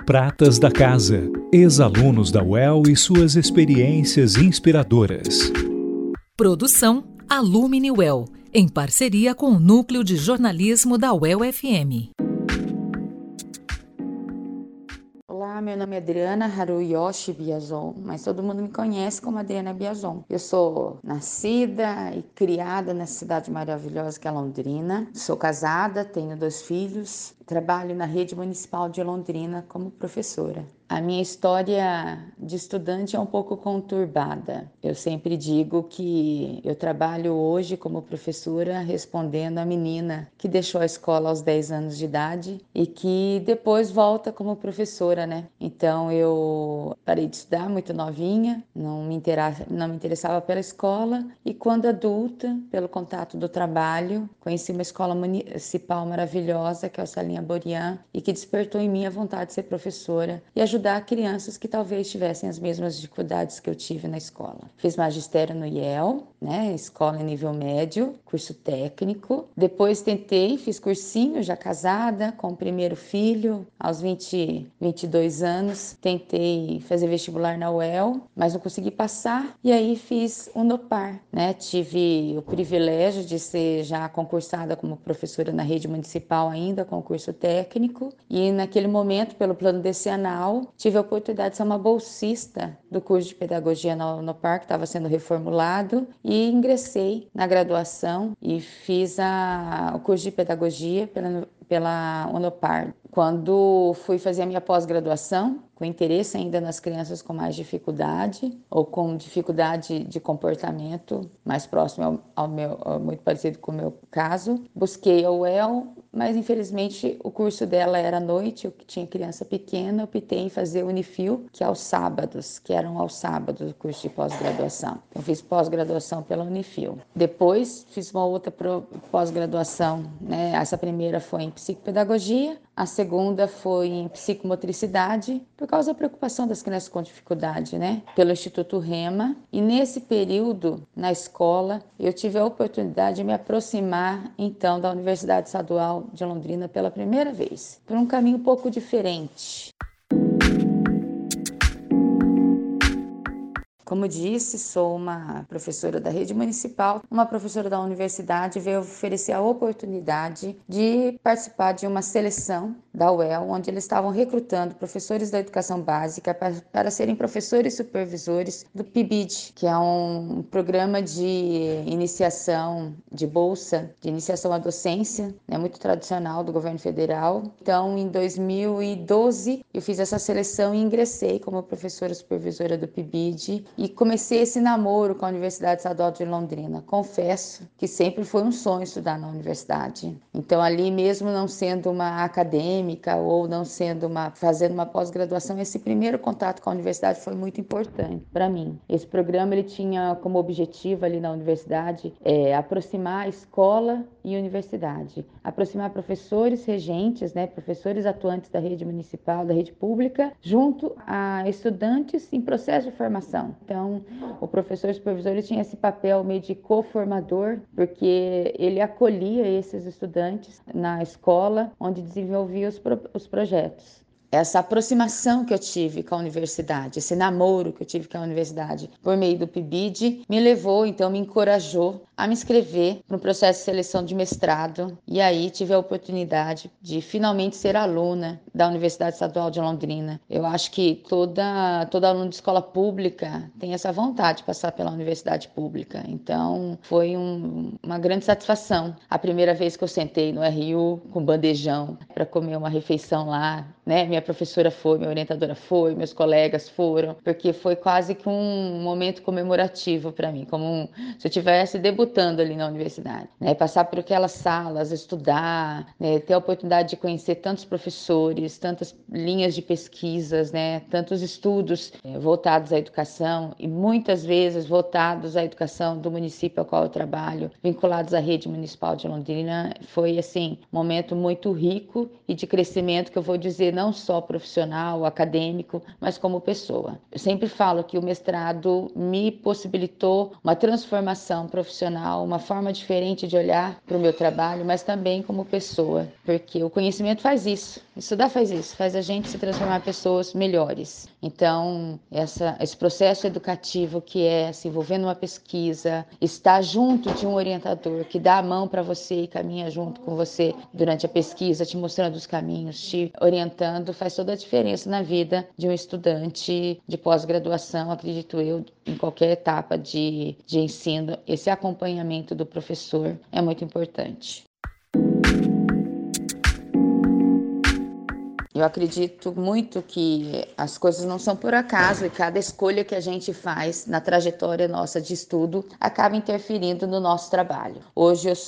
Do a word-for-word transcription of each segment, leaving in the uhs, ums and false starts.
Pratas da Casa, ex-alunos da U E L e suas experiências inspiradoras. Produção Alumni U E L, em parceria com o Núcleo de Jornalismo da U E L F M. Olá, meu nome é Adriana Haruyoshi Biazon, mas todo mundo me conhece como Adriana Biazon. Eu sou nascida e criada nessa cidade maravilhosa que é Londrina. Sou casada, tenho dois filhos, trabalho na rede municipal de Londrina como professora. A minha história de estudante é um pouco conturbada. Eu sempre digo que eu trabalho hoje como professora respondendo a menina que deixou a escola aos dez anos de idade e que depois volta como professora, né? Então eu parei de estudar muito novinha, não me, interessa, não me interessava pela escola e quando adulta, pelo contato do trabalho, conheci uma escola municipal maravilhosa que é o Salinha Borian e que despertou em mim a vontade de ser professora e ajudar crianças que talvez tivessem as mesmas dificuldades que eu tive na escola. Fiz magistério no I E L, né, escola em nível médio, curso técnico. Depois tentei, fiz cursinho, já casada, com o primeiro filho, aos vinte, vinte e dois anos. Tentei fazer vestibular na U E L, mas não consegui passar. E aí fiz o NOPAR, né? Tive o privilégio de ser já concursada como professora na rede municipal ainda, com o curso técnico. E naquele momento, pelo plano decenal, tive a oportunidade de ser uma bolsista do curso de pedagogia no NOPAR, que estava sendo reformulado, e ingressei na graduação e fiz a, o curso de pedagogia pela, pela Unopar. Quando fui fazer a minha pós-graduação, com interesse ainda nas crianças com mais dificuldade ou com dificuldade de comportamento, mais próximo ao, ao meu, ao, muito parecido com o meu caso, busquei a U E L, mas infelizmente o curso dela era à noite, eu que tinha criança pequena, optei em fazer o Unifil, que é aos sábados, que eram aos sábados o curso de pós-graduação. Então fiz pós-graduação pela Unifil. Depois fiz uma outra pós-graduação, né? Essa primeira foi em psicopedagogia, a segunda foi em psicomotricidade, por causa da preocupação das crianças com dificuldade, né? Pelo Instituto Rema. E nesse período, na escola, eu tive a oportunidade de me aproximar, então, da Universidade Estadual de Londrina pela primeira vez, por um caminho um pouco diferente. Como disse, sou uma professora da rede municipal, uma professora da universidade veio oferecer a oportunidade de participar de uma seleção da U E L, onde eles estavam recrutando professores da educação básica para, para serem professores supervisores do P I B I D, que é um programa de iniciação de bolsa, de iniciação à docência, né, muito tradicional do governo federal. Então, em dois mil e doze, eu fiz essa seleção e ingressei como professora supervisora do P I B I D e comecei esse namoro com a Universidade Estadual de Londrina. Confesso que sempre foi um sonho estudar na universidade. Então, ali mesmo não sendo uma acadêmica ou não sendo uma fazendo uma pós-graduação, esse primeiro contato com a universidade foi muito importante para mim. Esse programa ele tinha como objetivo ali na universidade é, aproximar a escola e universidade, aproximar professores regentes, né, professores atuantes da rede municipal, da rede pública, junto a estudantes em processo de formação. Então, o professor supervisor ele tinha esse papel meio de co-formador, porque ele acolhia esses estudantes na escola, onde desenvolvia os, pro, os projetos. Essa aproximação que eu tive com a universidade, esse namoro que eu tive com a universidade por meio do P I B I D, me levou, então me encorajou a me inscrever no processo de seleção de mestrado e aí tive a oportunidade de finalmente ser aluna da Universidade Estadual de Londrina. Eu acho que toda, toda aluno de escola pública tem essa vontade de passar pela universidade pública, então foi um, uma grande satisfação. A primeira vez que eu sentei no R U com bandejão para comer uma refeição lá, né? Minha professora foi, minha orientadora foi, meus colegas foram, porque foi quase que um momento comemorativo para mim, como um, se eu tivesse debutando ali na universidade, né? Passar por aquelas salas, estudar, né? Ter a oportunidade de conhecer tantos professores, tantas linhas de pesquisas, né? Tantos estudos é, voltados à educação e muitas vezes voltados à educação do município ao qual eu trabalho, vinculados à rede municipal de Londrina, foi assim um momento muito rico e de crescimento que eu vou dizer não só profissional, acadêmico, mas como pessoa. Eu sempre falo que o mestrado me possibilitou uma transformação profissional profissional, uma forma diferente de olhar para o meu trabalho, mas também como pessoa, porque o conhecimento faz isso, estudar faz isso, faz a gente se transformar em pessoas melhores. Então, essa, esse processo educativo que é se envolver numa pesquisa, estar junto de um orientador que dá a mão para você e caminha junto com você durante a pesquisa, te mostrando os caminhos, te orientando, faz toda a diferença na vida de um estudante de pós-graduação, acredito eu, em qualquer etapa de, de ensino. Esse acompanhamento do professor é muito importante. Eu acredito muito que as coisas não são por acaso e cada escolha que a gente faz na trajetória nossa de estudo acaba interferindo no nosso trabalho. Hoje eu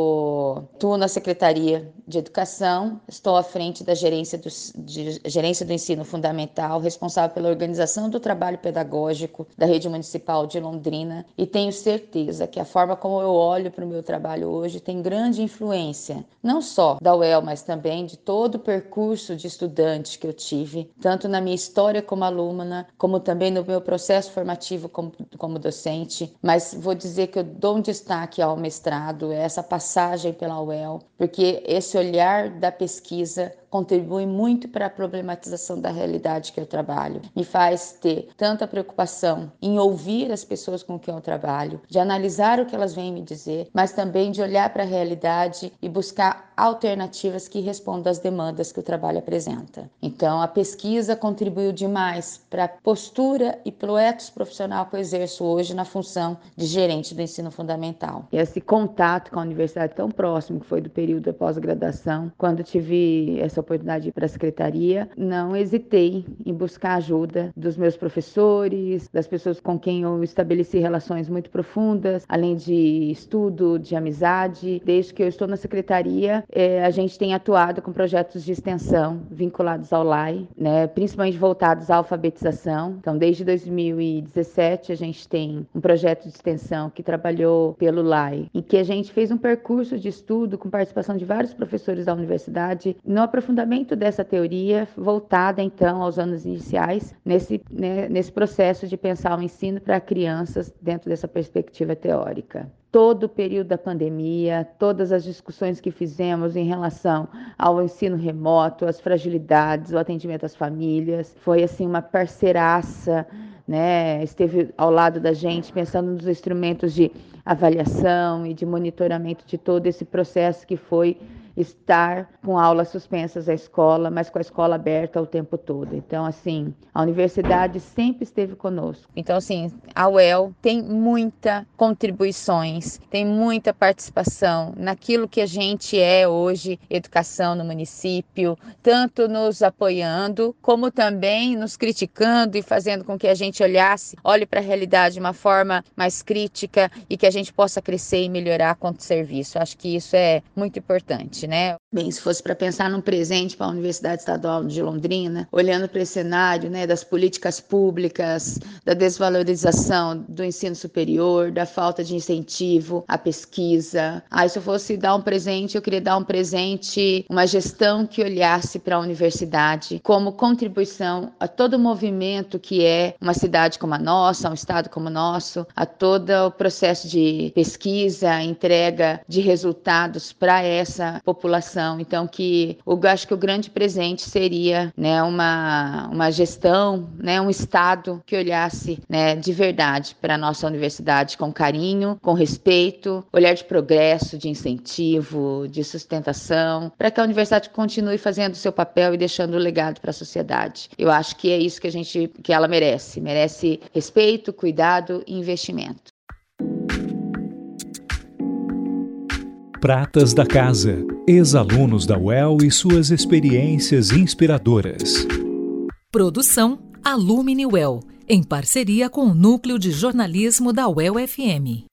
sou atuo na Secretaria de Educação, estou à frente da gerência do, de, gerência do ensino fundamental, responsável pela organização do trabalho pedagógico da rede municipal de Londrina, e tenho certeza que a forma como eu olho para o meu trabalho hoje tem grande influência, não só da U E L, mas também de todo o percurso de estudante que eu tive, tanto na minha história como aluna, como também no meu processo formativo como, como docente. Mas vou dizer que eu dou um destaque ao mestrado, essa passagem pela U E L, porque esse olhar da pesquisa contribui muito para a problematização da realidade que eu trabalho. Me faz ter tanta preocupação em ouvir as pessoas com quem eu trabalho, de analisar o que elas vêm me dizer, mas também de olhar para a realidade e buscar alternativas que respondam às demandas que o trabalho apresenta. Então, a pesquisa contribuiu demais para a postura e para o ethos profissional que eu exerço hoje na função de gerente do ensino fundamental. Esse contato com a universidade tão próximo, que foi do período da pós-graduação, quando tive essa oportunidade de ir para a secretaria, não hesitei em buscar ajuda dos meus professores, das pessoas com quem eu estabeleci relações muito profundas, além de estudo, de amizade. Desde que eu estou na secretaria, eh, a gente tem atuado com projetos de extensão vinculados ao L A I, né, principalmente voltados à alfabetização. Então, desde dois mil e dezessete, a gente tem um projeto de extensão que trabalhou pelo L A I, em que a gente fez um percurso de estudo com participação de vários professores da universidade, no aprofundamento dessa teoria, voltada então aos anos iniciais, nesse, né, nesse processo de pensar o ensino para crianças dentro dessa perspectiva teórica. Todo o período da pandemia, todas as discussões que fizemos em relação ao ensino remoto, as fragilidades, o atendimento às famílias, foi assim uma parceiraça, né? Esteve ao lado da gente pensando nos instrumentos de avaliação e de monitoramento de todo esse processo que foi estar com aulas suspensas à escola, mas com a escola aberta o tempo todo. Então, assim, a universidade sempre esteve conosco. Então, assim, a U E L tem muitas contribuições, tem muita participação naquilo que a gente é hoje, educação no município, tanto nos apoiando, como também nos criticando e fazendo com que a gente olhasse, olhe para a realidade de uma forma mais crítica e que a gente possa crescer e melhorar quanto serviço. Acho que isso é muito importante, né? Bem, se fosse para pensar num presente para a Universidade Estadual de Londrina, olhando para esse cenário, né, das políticas públicas, da desvalorização do ensino superior, da falta de incentivo à pesquisa. Ah, se eu fosse dar um presente, eu queria dar um presente, uma gestão que olhasse para a universidade como contribuição a todo o movimento que é uma cidade como a nossa, um estado como o nosso, a todo o processo de pesquisa, entrega de resultados para essa população. Então, que eu acho que o grande presente seria, né, uma, uma gestão, né, um estado que olhasse, né, de verdade para a nossa universidade com carinho, com respeito, olhar de progresso, de incentivo, de sustentação, para que a universidade continue fazendo o seu papel e deixando o legado para a sociedade. Eu acho que é isso que a gente, que ela merece, merece respeito, cuidado e investimento. Pratas da Casa, ex-alunos da U E L e suas experiências inspiradoras. Produção Alumni U E L, em parceria com o Núcleo de Jornalismo da U E L F M.